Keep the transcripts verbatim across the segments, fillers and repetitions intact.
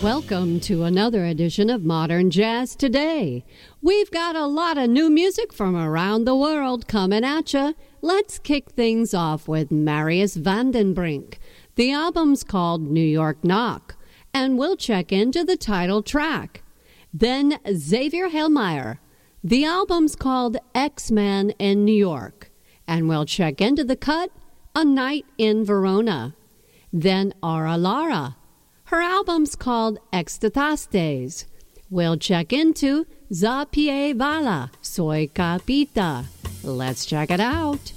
Welcome to another edition of Modern Jazz Today. We've got a lot of new music from around the world coming at you. Let's kick things off with Marius van den Brink. The album's called New York Knock, and we'll check into the title track. Then Xavier Hellmeyer. The album's called X-Man in New York, and we'll check into the cut, A Night in Verona. Then Aura Lara. Her album's called Extatastes. We'll check into Za Pie Vala, Soy Capita. Let's check it out.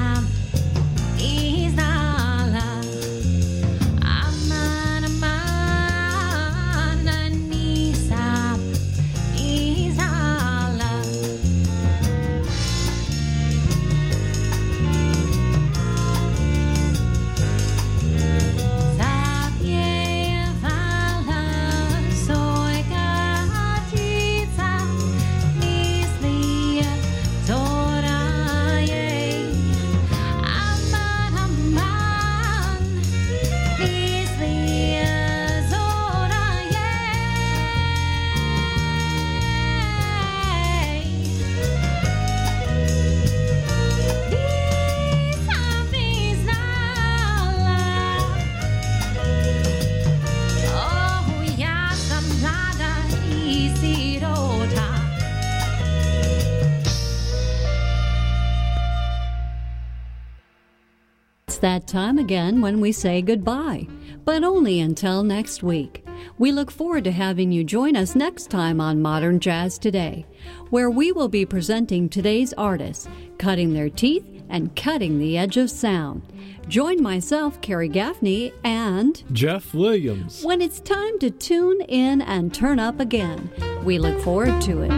That time again when we say goodbye, but only until next week. We look forward to having you join us next time on Modern Jazz Today, where we will be presenting today's artists, cutting their teeth and cutting the edge of sound. Join myself, Carrie Gaffney, and Jeff Williams when it's time to tune in and turn up again. We look forward to it.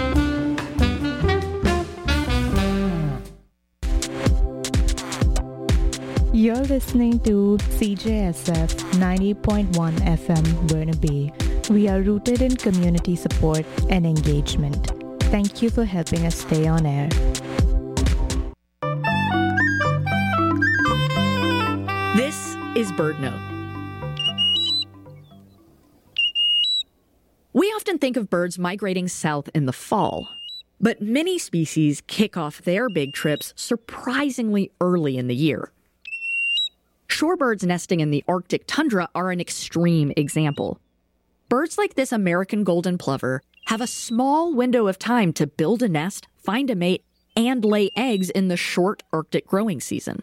You're listening to C J S F ninety point one F M Burnaby. We are rooted in community support and engagement. Thank you for helping us stay on air. This is BirdNote. We often think of birds migrating south in the fall, but many species kick off their big trips surprisingly early in the year. Shorebirds nesting in the Arctic tundra are an extreme example. Birds like this American golden plover have a small window of time to build a nest, find a mate, and lay eggs in the short Arctic growing season.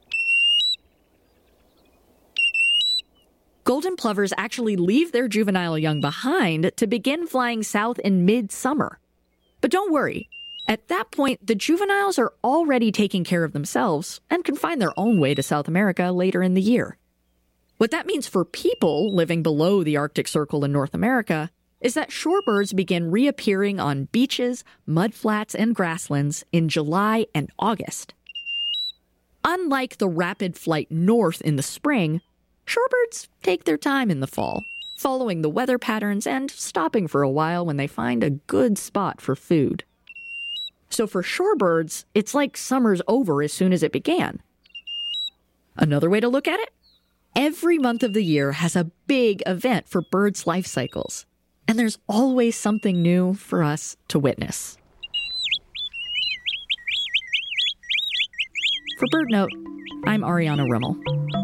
Golden plovers actually leave their juvenile young behind to begin flying south in mid-summer. But don't worry. At that point, the juveniles are already taking care of themselves and can find their own way to South America later in the year. What that means for people living below the Arctic Circle in North America is that shorebirds begin reappearing on beaches, mudflats, and grasslands in July and August. Unlike the rapid flight north in the spring, shorebirds take their time in the fall, following the weather patterns and stopping for a while when they find a good spot for food. So for shorebirds, it's like summer's over as soon as it began. Another way to look at it? Every month of the year has a big event for birds' life cycles, and there's always something new for us to witness. For BirdNote, I'm Ariana Rimmel.